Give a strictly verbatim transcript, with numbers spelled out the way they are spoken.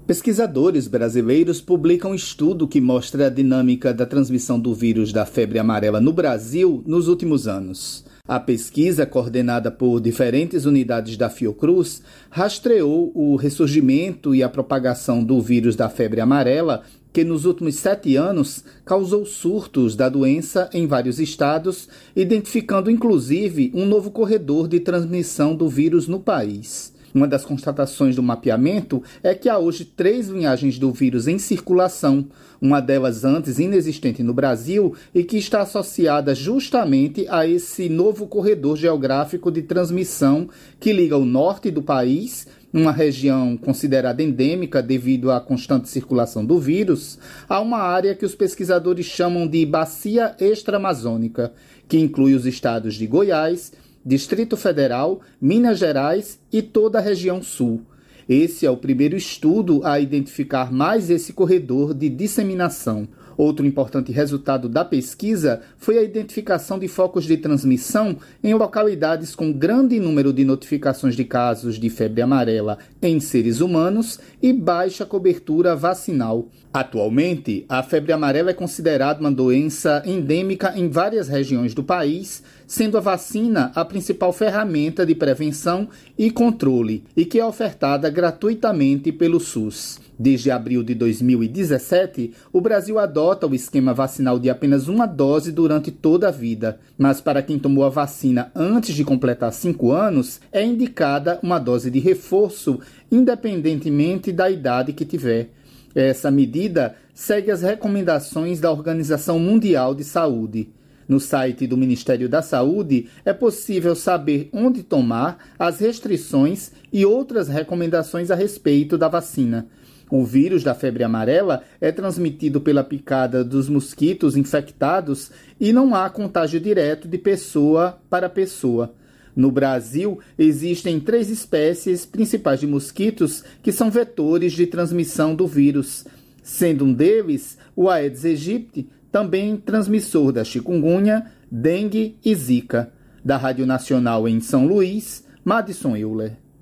Pesquisadores brasileiros publicam um estudo que mostra a dinâmica da transmissão do vírus da febre amarela no Brasil nos últimos anos. A pesquisa, coordenada por diferentes unidades da Fiocruz, rastreou o ressurgimento e a propagação do vírus da febre amarela, que nos últimos sete anos causou surtos da doença em vários estados, identificando inclusive um novo corredor de transmissão do vírus no país. Uma das constatações do mapeamento é que há hoje três linhagens do vírus em circulação, uma delas antes inexistente no Brasil e que está associada justamente a esse novo corredor geográfico de transmissão que liga o norte do país, uma região considerada endêmica devido à constante circulação do vírus, a uma área que os pesquisadores chamam de Bacia Extra-Amazônica, que inclui os estados de Goiás, Distrito Federal, Minas Gerais e toda a região sul. Esse é o primeiro estudo a identificar mais esse corredor de disseminação. Outro importante resultado da pesquisa foi a identificação de focos de transmissão em localidades com grande número de notificações de casos de febre amarela em seres humanos e baixa cobertura vacinal. Atualmente, a febre amarela é considerada uma doença endêmica em várias regiões do país, sendo a vacina a principal ferramenta de prevenção e controle e que é ofertada gratuitamente pelo SUS. Desde abril de dois mil e dezessete, o Brasil adota o esquema vacinal de apenas uma dose durante toda a vida, mas para quem tomou a vacina antes de completar cinco anos, é indicada uma dose de reforço, independentemente da idade que tiver. Essa medida segue as recomendações da Organização Mundial de Saúde. No site do Ministério da Saúde é possível saber onde tomar, as restrições e outras recomendações a respeito da vacina. O vírus da febre amarela é transmitido pela picada dos mosquitos infectados e não há contágio direto de pessoa para pessoa. No Brasil, existem três espécies principais de mosquitos que são vetores de transmissão do vírus, sendo um deles o Aedes aegypti, também transmissor da chikungunya, dengue e zika. Da Rádio Nacional em São Luís, Madison Euler.